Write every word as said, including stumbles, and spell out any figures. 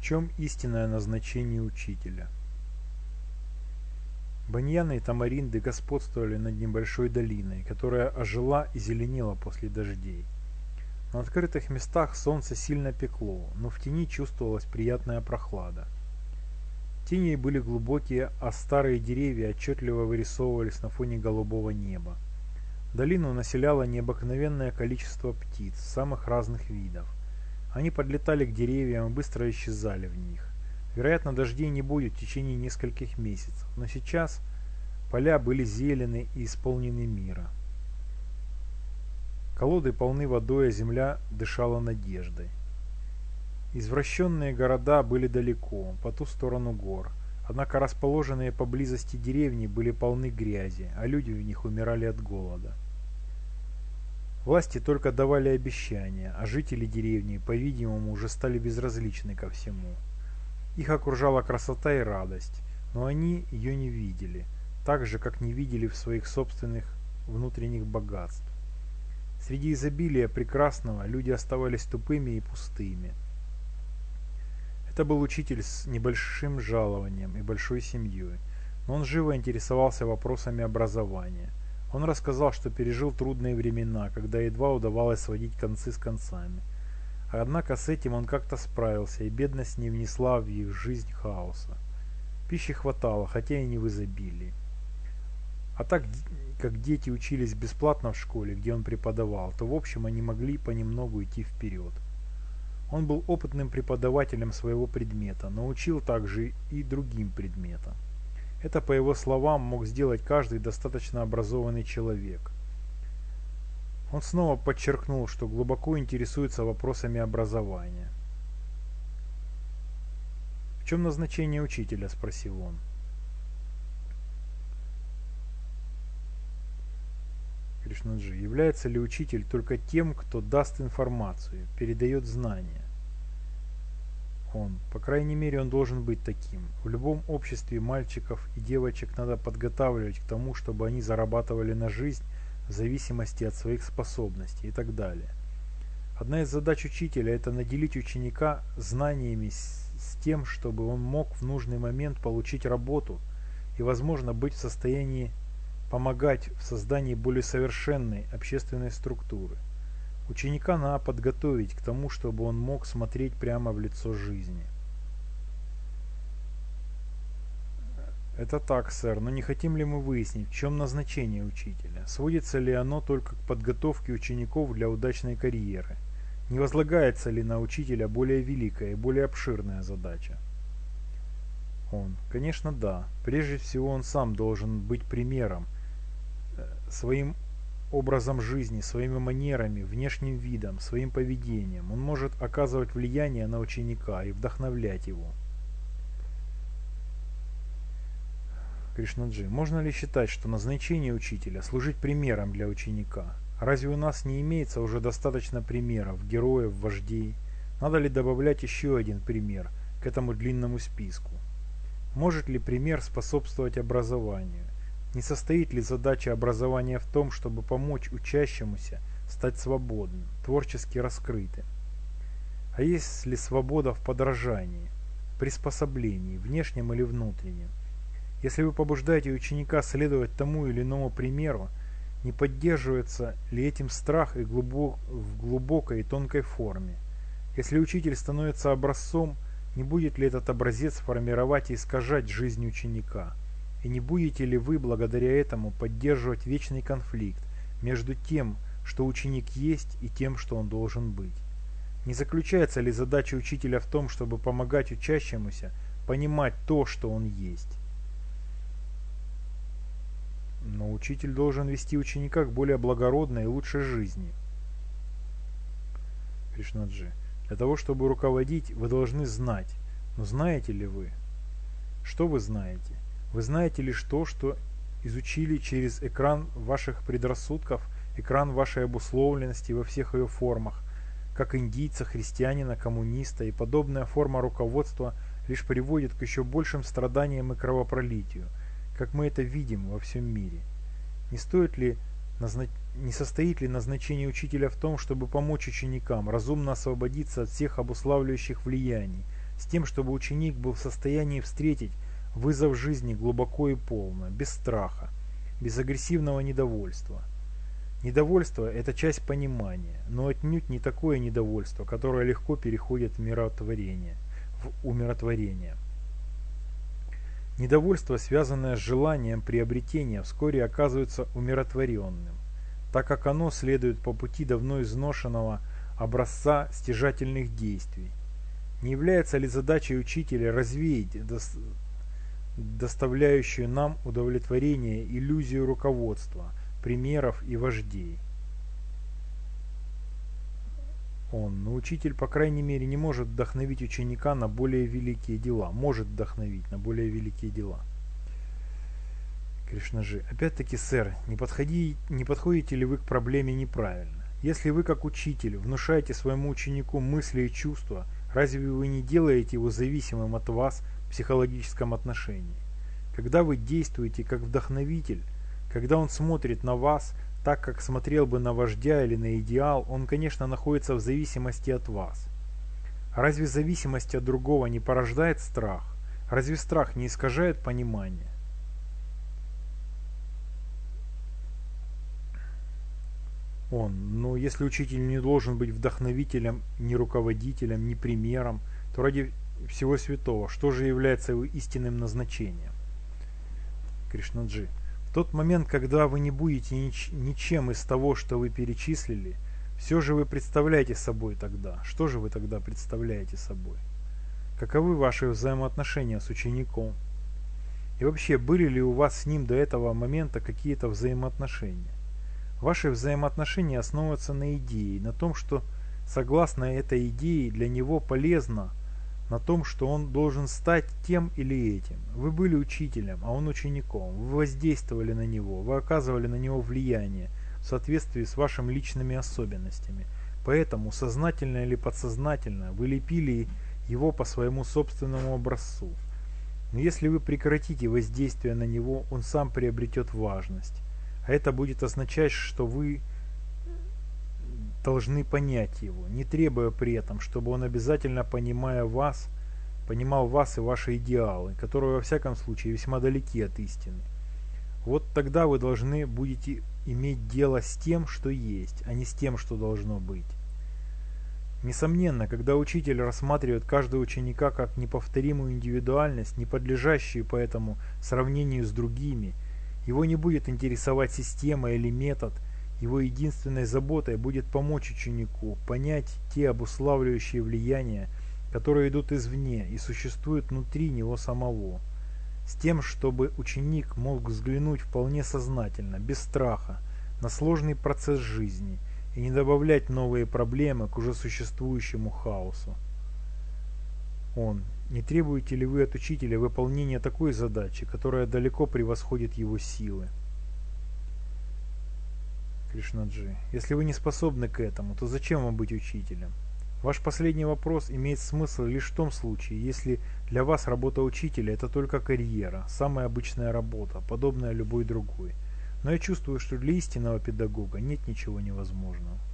чем истинное назначение учителя? Баньяны и тамаринды господствовали над небольшой долиной, которая ожила и зеленела после дождей. На открытых местах солнце сильно пекло, но в тени чувствовалась приятная прохлада. Тени были глубокие, а старые деревья отчетливо вырисовывались на фоне голубого неба. Долину населяло необыкновенное количество птиц самых разных видов. Они подлетали к деревьям и быстро исчезали в них. Вероятно, дождей не будет в течение нескольких месяцев, но сейчас поля были зелены и исполнены мира. Колоды полны водой, а земля дышала надеждой. Извращенные города были далеко, по ту сторону гор, однако расположенные поблизости деревни были полны грязи, а люди в них умирали от голода. Власти только давали обещания, а жители деревни, по-видимому, уже стали безразличны ко всему. Их окружала красота и радость, но они ее не видели, так же, как не видели в своих собственных внутренних богатств. Среди изобилия прекрасного люди оставались тупыми и пустыми. Это был учитель с небольшим жалованием и большой семьей, но он живо интересовался вопросами образования. Он рассказал, что пережил трудные времена, когда едва удавалось сводить концы с концами. Однако с этим он как-то справился, и бедность не внесла в их жизнь хаоса. Пищи хватало, хотя и не в изобилии. А так как дети учились бесплатно в школе, где он преподавал, то в общем они могли понемногу идти вперед. Он был опытным преподавателем своего предмета, но учил также и другим предметам. Это, по его словам, мог сделать каждый достаточно образованный человек. Он снова подчеркнул, что глубоко интересуется вопросами образования. «В чем назначение учителя?» – спросил он. Кришнаджи: является ли учитель только тем, кто даст информацию, передает знания? Он: по крайней мере, он должен быть таким. В любом обществе мальчиков и девочек надо подготавливать к тому, чтобы они зарабатывали на жизнь в зависимости от своих способностей и так далее. Одна из задач учителя – это наделить ученика знаниями с, с тем, чтобы он мог в нужный момент получить работу и, возможно, быть в состоянии помогать в создании более совершенной общественной структуры. Ученика надо подготовить к тому, чтобы он мог смотреть прямо в лицо жизни. Это так, сэр, но не хотим ли мы выяснить, в чем назначение учителя? Сводится ли оно только к подготовке учеников для удачной карьеры? Не возлагается ли на учителя более великая и более обширная задача? Он: конечно, да. Прежде всего, он сам должен быть примером, своим образом жизни, своими манерами, внешним видом, своим поведением. Он может оказывать влияние на ученика и вдохновлять его. Кришнаджи: можно ли считать, что назначение учителя – служить примером для ученика? Разве у нас не имеется уже достаточно примеров, героев, вождей? Надо ли добавлять еще один пример к этому длинному списку? Может ли пример способствовать образованию? Не состоит ли задача образования в том, чтобы помочь учащемуся стать свободным, творчески раскрытым? А есть ли свобода в подражании, приспособлении, внешнем или внутреннем? Если вы побуждаете ученика следовать тому или иному примеру, не поддерживается ли этим страх и глубок, в глубокой и тонкой форме? Если учитель становится образцом, не будет ли этот образец формировать и искажать жизнь ученика? И не будете ли вы благодаря этому поддерживать вечный конфликт между тем, что ученик есть, и тем, что он должен быть? Не заключается ли задача учителя в том, чтобы помогать учащемуся понимать то, что он есть? Но учитель должен вести ученика к более благородной и лучшей жизни. Кришнаджи: для того, чтобы руководить, вы должны знать. Но знаете ли вы? Что вы знаете? Вы знаете лишь то, что изучили через экран ваших предрассудков, экран вашей обусловленности во всех ее формах, как индийца, христианина, коммуниста, и подобная форма руководства лишь приводит к еще большим страданиям и кровопролитию, как мы это видим во всем мире. Не стоит ли, назна... не состоит ли назначение учителя в том, чтобы помочь ученикам разумно освободиться от всех обуславливающих влияний, с тем, чтобы ученик был в состоянии встретить вызов жизни глубоко и полно, без страха, без агрессивного недовольства. Недовольство – это часть понимания, но отнюдь не такое недовольство, которое легко переходит в миротворение, в умиротворение. Недовольство, связанное с желанием приобретения, вскоре оказывается умиротворенным, так как оно следует по пути давно изношенного образца стяжательных действий. Не является ли задачей учителя развеять доставляющую нам удовлетворение иллюзию руководства, примеров и вождей? Он, но учитель, по крайней мере, не может вдохновить ученика на более великие дела. Может вдохновить на более великие дела. Кришнаджи. Опять-таки, сэр, не, подходи, не подходите ли вы к проблеме неправильно? Если вы, как учитель, внушаете своему ученику мысли и чувства, разве вы не делаете его зависимым от вас в психологическом отношении? Когда вы действуете как вдохновитель, когда он смотрит на вас так, как смотрел бы на вождя или на идеал, он, конечно, находится в зависимости от вас. Разве зависимость от другого не порождает страх? Разве страх не искажает понимание? Он, но если учитель не должен быть вдохновителем, ни руководителем, ни примером, то ради всего святого, что же является его истинным назначением? Кришнаджи. В тот момент, когда вы не будете нич ничем из того, что вы перечислили, все же вы представляете собой тогда. Что же вы тогда представляете собой? Каковы ваши взаимоотношения с учеником? И вообще, были ли у вас с ним до этого момента какие-то взаимоотношения? Ваши взаимоотношения основываются на идее, на том, что согласно этой идее для него полезно, на том, что он должен стать тем или этим. Вы были учителем, а он учеником. Вы воздействовали на него, вы оказывали на него влияние в соответствии с вашими личными особенностями. Поэтому, сознательно или подсознательно, вы лепили его по своему собственному образцу. Но если вы прекратите воздействие на него, он сам приобретет важность. А это будет означать, что вы должны понять его, не требуя при этом, чтобы он, обязательно понимая вас, понимал вас и ваши идеалы, которые во всяком случае весьма далеки от истины. Вот тогда вы должны будете иметь дело с тем, что есть, а не с тем, что должно быть. Несомненно, когда учитель рассматривает каждого ученика как неповторимую индивидуальность, не подлежащую поэтому сравнению с другими, его не будет интересовать система или метод. Его единственной заботой будет помочь ученику понять те обуславливающие влияния, которые идут извне и существуют внутри него самого, с тем, чтобы ученик мог взглянуть вполне сознательно, без страха, на сложный процесс жизни и не добавлять новые проблемы к уже существующему хаосу. Он. Не требуете ли вы от учителя выполнения такой задачи, которая далеко превосходит его силы? Кришнаджи. Если вы не способны к этому, то зачем вам быть учителем? Ваш последний вопрос имеет смысл лишь в том случае, если для вас работа учителя – это только карьера, самая обычная работа, подобная любой другой. Но я чувствую, что для истинного педагога нет ничего невозможного.